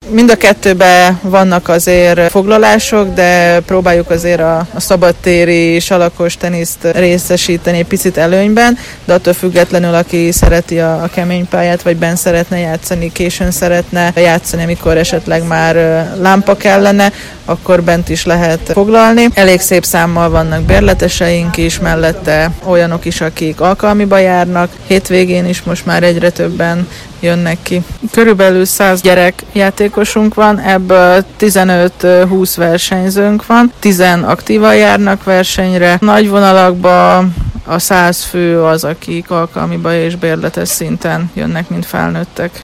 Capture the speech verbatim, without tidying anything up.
Mind a kettőben vannak azért foglalások, de próbáljuk azért a, a szabadtéri salakos teniszt részesíteni egy picit előnyben, de attól függetlenül, aki szereti a, a kemény pályát, vagy benn szeretne játszani, későn szeretne játszani, amikor esetleg már lámpa kellene, akkor bent is lehet foglalni. Elég szép számmal vannak bérleteseink is, mellette olyanok is, akik alkalmiba járnak. Hétvégén is most már egyre többen jönnek ki. Körülbelül száz gyerek játékosunk van, ebből tizenöt-húsz versenyzőnk van, tízen aktívan járnak versenyre. Nagy vonalakban a száz fő az, akik alkalmiba és bérletes szinten jönnek, mint felnőttek.